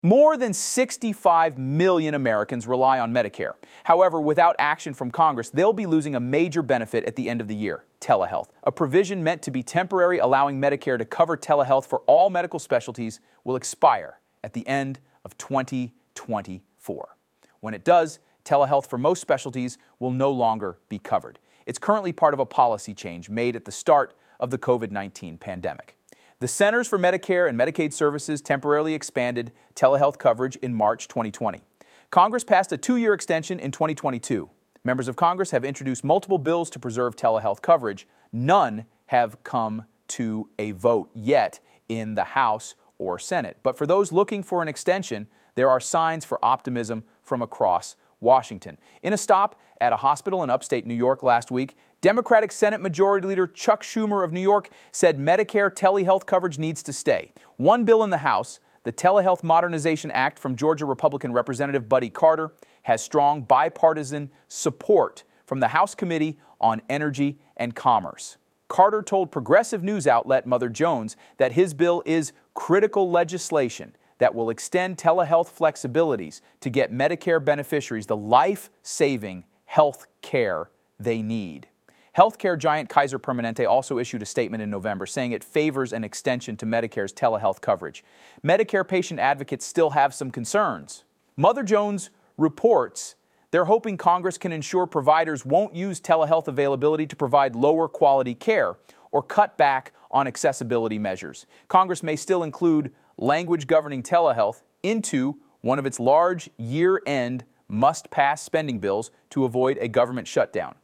More than 65 million Americans rely on Medicare. However, without action from Congress, they'll be losing a major benefit at the end of the year: telehealth. A provision meant to be temporary, allowing Medicare to cover telehealth for all medical specialties, will expire at the end of 2024. When it does, telehealth for most specialties will no longer be covered. It's currently part of a policy change made at the start of the COVID-19 pandemic. The Centers for Medicare and Medicaid Services temporarily expanded telehealth coverage in March 2020. Congress passed a 2-year extension in 2022. Members of Congress have introduced multiple bills to preserve telehealth coverage. None have come to a vote yet in the House or Senate. But for those looking for an extension, there are signs for optimism from across Washington. In a stop at a hospital in upstate New York last week, Democratic Senate Majority Leader Chuck Schumer of New York said Medicare telehealth coverage needs to stay. One bill in the House, the Telehealth Modernization Act from Georgia Republican Representative Buddy Carter, has strong bipartisan support from the House Committee on Energy and Commerce. Carter told progressive news outlet Mother Jones that his bill is critical legislation that will extend telehealth flexibilities to get Medicare beneficiaries the life-saving health care they need. Healthcare giant Kaiser Permanente also issued a statement in November saying it favors an extension to Medicare's telehealth coverage. Medicare patient advocates still have some concerns. Mother Jones reports they're hoping Congress can ensure providers won't use telehealth availability to provide lower quality care or cut back on accessibility measures. Congress may still include language governing telehealth into one of its large year-end must-pass spending bills to avoid a government shutdown.